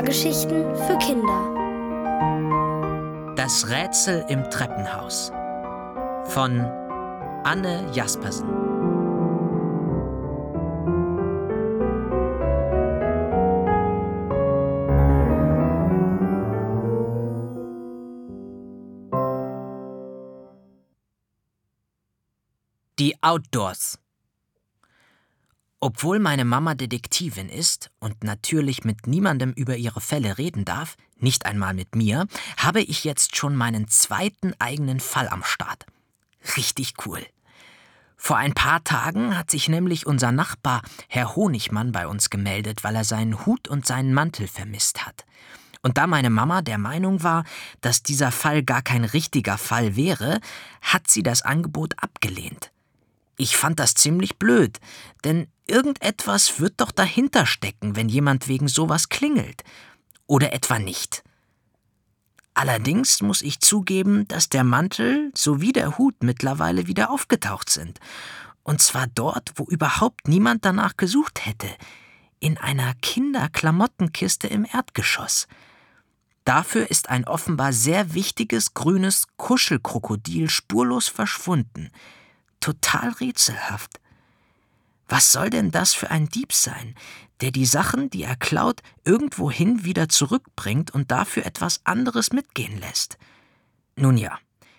Hörgeschichten für Kinder. Das Rätsel im Treppenhaus von Anne Jaspersen. Die Outdoors. Obwohl meine Mama Detektivin ist und natürlich mit niemandem über ihre Fälle reden darf, nicht einmal mit mir, habe ich jetzt schon meinen zweiten eigenen Fall am Start. Richtig cool. Vor ein paar Tagen hat sich nämlich unser Nachbar, Herr Honigmann, bei uns gemeldet, weil er seinen Hut und seinen Mantel vermisst hat. Und da meine Mama der Meinung war, dass dieser Fall gar kein richtiger Fall wäre, hat sie das Angebot abgelehnt. Ich fand das ziemlich blöd, denn irgendetwas wird doch dahinter stecken, wenn jemand wegen sowas klingelt. Oder etwa nicht. Allerdings muss ich zugeben, dass der Mantel sowie der Hut mittlerweile wieder aufgetaucht sind. Und zwar dort, wo überhaupt niemand danach gesucht hätte. In einer Kinderklamottenkiste im Erdgeschoss. Dafür ist ein offenbar sehr wichtiges grünes Kuschelkrokodil spurlos verschwunden. Total rätselhaft. Was soll denn das für ein Dieb sein, der die Sachen, die er klaut, irgendwohin wieder zurückbringt und dafür etwas anderes mitgehen lässt? Nun ja,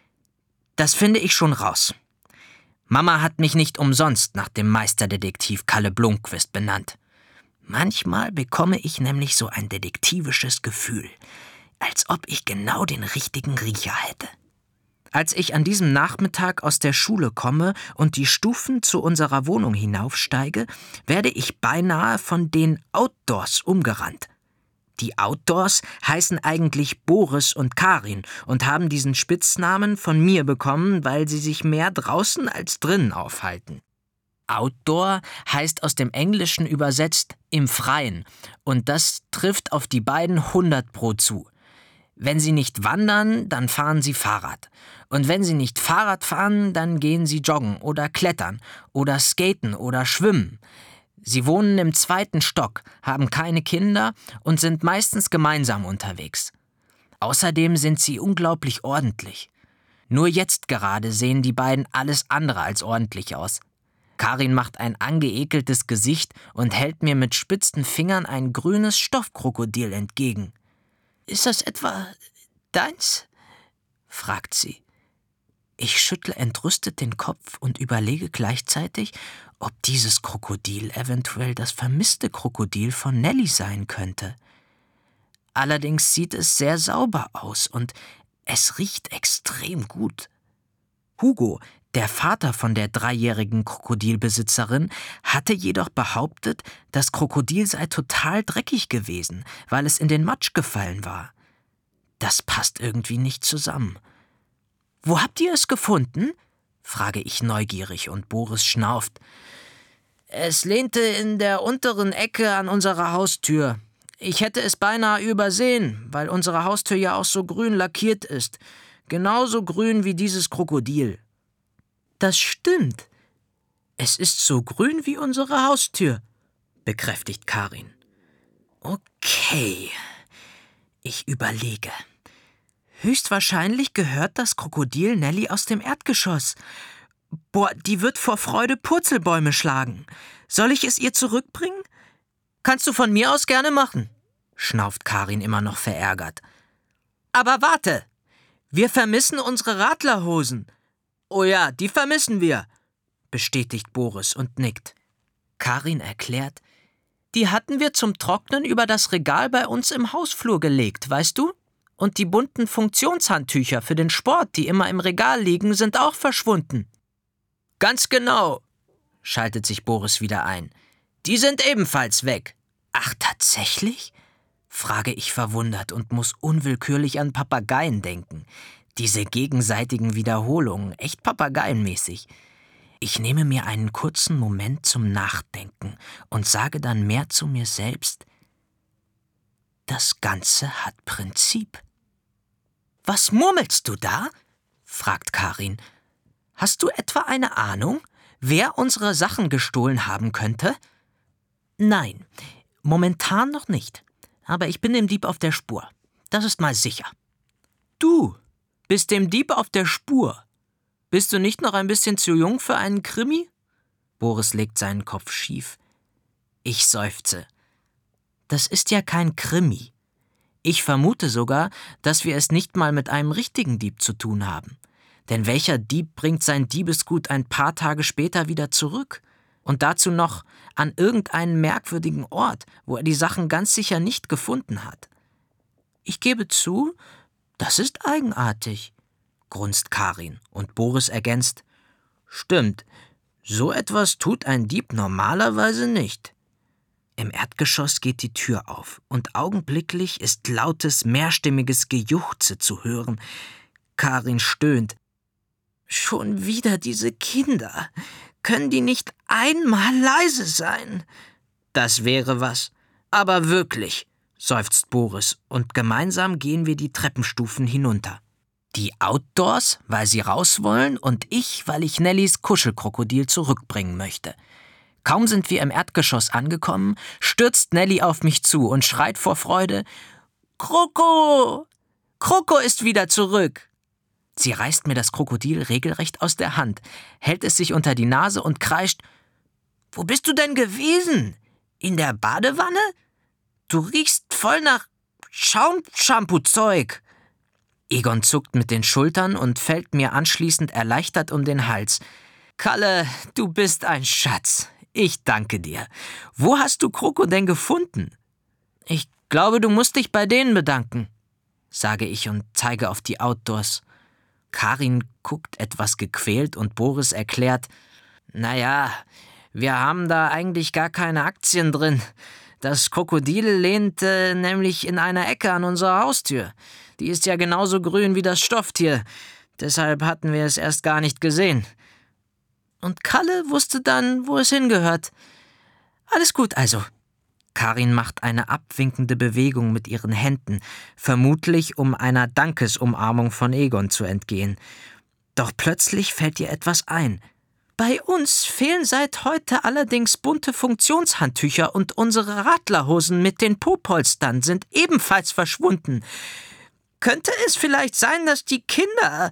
das finde ich schon raus. Mama hat mich nicht umsonst nach dem Meisterdetektiv Kalle Blomqvist benannt. Manchmal bekomme ich nämlich so ein detektivisches Gefühl, als ob ich genau den richtigen Riecher hätte. Als ich an diesem Nachmittag aus der Schule komme und die Stufen zu unserer Wohnung hinaufsteige, werde ich beinahe von den Outdoors umgerannt. Die Outdoors heißen eigentlich Boris und Karin und haben diesen Spitznamen von mir bekommen, weil sie sich mehr draußen als drinnen aufhalten. Outdoor heißt aus dem Englischen übersetzt im Freien und das trifft auf die beiden 100% zu. Wenn sie nicht wandern, dann fahren sie Fahrrad. Und wenn sie nicht Fahrrad fahren, dann gehen sie joggen oder klettern oder skaten oder schwimmen. Sie wohnen im 2. Stock, haben keine Kinder und sind meistens gemeinsam unterwegs. Außerdem sind sie unglaublich ordentlich. Nur jetzt gerade sehen die beiden alles andere als ordentlich aus. Karin macht ein angeekeltes Gesicht und hält mir mit spitzen Fingern ein grünes Stoffkrokodil entgegen. »Ist das etwa deins?« fragt sie. Ich schüttle entrüstet den Kopf und überlege gleichzeitig, ob dieses Krokodil eventuell das vermisste Krokodil von Nelly sein könnte. Allerdings sieht es sehr sauber aus und es riecht extrem gut. Hugo, der Vater von der 3-jährigen Krokodilbesitzerin, hatte jedoch behauptet, das Krokodil sei total dreckig gewesen, weil es in den Matsch gefallen war. Das passt irgendwie nicht zusammen. »Wo habt ihr es gefunden?« frage ich neugierig und Boris schnauft. »Es lehnte in der unteren Ecke an unserer Haustür. Ich hätte es beinahe übersehen, weil unsere Haustür ja auch so grün lackiert ist. Genauso grün wie dieses Krokodil.« »Das stimmt. Es ist so grün wie unsere Haustür«, bekräftigt Karin. Okay, ich überlege. Höchstwahrscheinlich gehört das Krokodil Nelly aus dem Erdgeschoss. Boah, die wird vor Freude Purzelbäume schlagen. Soll ich es ihr zurückbringen? Kannst du von mir aus gerne machen, schnauft Karin immer noch verärgert. Aber warte, wir vermissen unsere Radlerhosen. Oh ja, die vermissen wir, bestätigt Boris und nickt. Karin erklärt, die hatten wir zum Trocknen über das Regal bei uns im Hausflur gelegt, weißt du? Und die bunten Funktionshandtücher für den Sport, die immer im Regal liegen, sind auch verschwunden. Ganz genau, schaltet sich Boris wieder ein. Die sind ebenfalls weg. Ach, tatsächlich? Frage ich verwundert und muss unwillkürlich an Papageien denken. Diese gegenseitigen Wiederholungen, echt papageienmäßig. Ich nehme mir einen kurzen Moment zum Nachdenken und sage dann mehr zu mir selbst. Das Ganze hat Prinzip. »Was murmelst du da?« fragt Karin. »Hast du etwa eine Ahnung, wer unsere Sachen gestohlen haben könnte?« »Nein, momentan noch nicht. Aber ich bin dem Dieb auf der Spur. Das ist mal sicher. Du bist dem Dieb auf der Spur. Bist du nicht noch ein bisschen zu jung für einen Krimi? Boris legt seinen Kopf schief. Ich seufze. Das ist ja kein Krimi. Ich vermute sogar, dass wir es nicht mal mit einem richtigen Dieb zu tun haben. Denn welcher Dieb bringt sein Diebesgut ein paar Tage später wieder zurück? Und dazu noch an irgendeinen merkwürdigen Ort, wo er die Sachen ganz sicher nicht gefunden hat. Ich gebe zu, das ist eigenartig, grunzt Karin, und Boris ergänzt: Stimmt, so etwas tut ein Dieb normalerweise nicht. Im Erdgeschoss geht die Tür auf und augenblicklich ist lautes, mehrstimmiges Gejuchze zu hören. Karin stöhnt. Schon wieder diese Kinder. Können die nicht einmal leise sein? Das wäre was. Aber wirklich, seufzt Boris, und gemeinsam gehen wir die Treppenstufen hinunter. Die Outdoors, weil sie raus wollen, und ich, weil ich Nellys Kuschelkrokodil zurückbringen möchte. Kaum sind wir im Erdgeschoss angekommen, stürzt Nelly auf mich zu und schreit vor Freude: Kroko! Kroko ist wieder zurück! Sie reißt mir das Krokodil regelrecht aus der Hand, hält es sich unter die Nase und kreischt: Wo bist du denn gewesen? In der Badewanne? Du riechst voll nach Schaumshampoo-Zeug. Egon zuckt mit den Schultern und fällt mir anschließend erleichtert um den Hals. Kalle, du bist ein Schatz. Ich danke dir. Wo hast du Kroko denn gefunden? Ich glaube, du musst dich bei denen bedanken, sage ich und zeige auf die Outdoors. Karin guckt etwas gequält und Boris erklärt: Naja, wir haben da eigentlich gar keine Aktien drin. Das Krokodil lehnt nämlich in einer Ecke an unserer Haustür. Die ist ja genauso grün wie das Stofftier. Deshalb hatten wir es erst gar nicht gesehen. Und Kalle wusste dann, wo es hingehört. Alles gut also. Karin macht eine abwinkende Bewegung mit ihren Händen, vermutlich um einer Dankesumarmung von Egon zu entgehen. Doch plötzlich fällt ihr etwas ein. Bei uns fehlen seit heute allerdings bunte Funktionshandtücher und unsere Radlerhosen mit den Popolstern sind ebenfalls verschwunden. Könnte es vielleicht sein, dass die Kinder,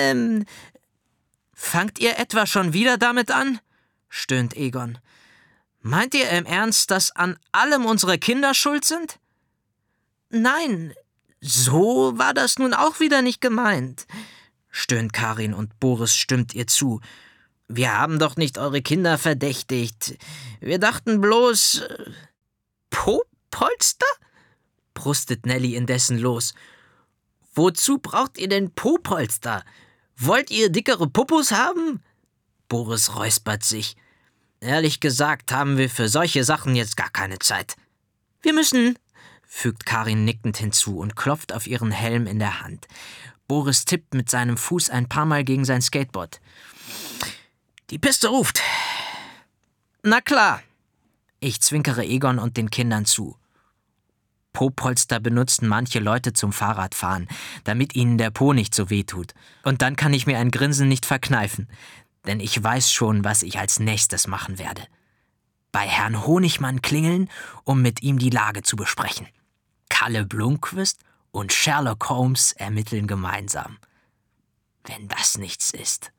Fangt ihr etwa schon wieder damit an? Stöhnt Egon. Meint ihr im Ernst, dass an allem unsere Kinder schuld sind? Nein, so war das nun auch wieder nicht gemeint, stöhnt Karin und Boris stimmt ihr zu. Wir haben doch nicht eure Kinder verdächtigt. Wir dachten bloß... Popolster? Brustet Nelly indessen los. Wozu braucht ihr denn Popolster? Wollt ihr dickere Popos haben? Boris räuspert sich. Ehrlich gesagt haben wir für solche Sachen jetzt gar keine Zeit. Wir müssen, fügt Karin nickend hinzu und klopft auf ihren Helm in der Hand. Boris tippt mit seinem Fuß ein paar Mal gegen sein Skateboard. Die Piste ruft. Na klar. Ich zwinkere Egon und den Kindern zu. Popolster benutzen manche Leute zum Fahrradfahren, damit ihnen der Po nicht so wehtut. Und dann kann ich mir ein Grinsen nicht verkneifen, denn ich weiß schon, was ich als nächstes machen werde. Bei Herrn Honigmann klingeln, um mit ihm die Lage zu besprechen. Kalle Blomqvist und Sherlock Holmes ermitteln gemeinsam. Wenn das nichts ist.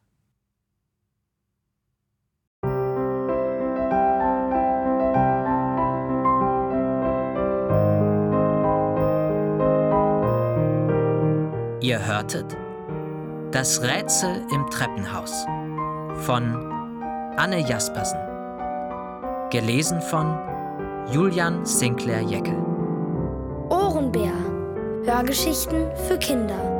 Ihr hörtet Das Rätsel im Treppenhaus von Anne Jaspersen. Gelesen von Julian Sinclair Jäckel. Ohrenbär. Hörgeschichten für Kinder.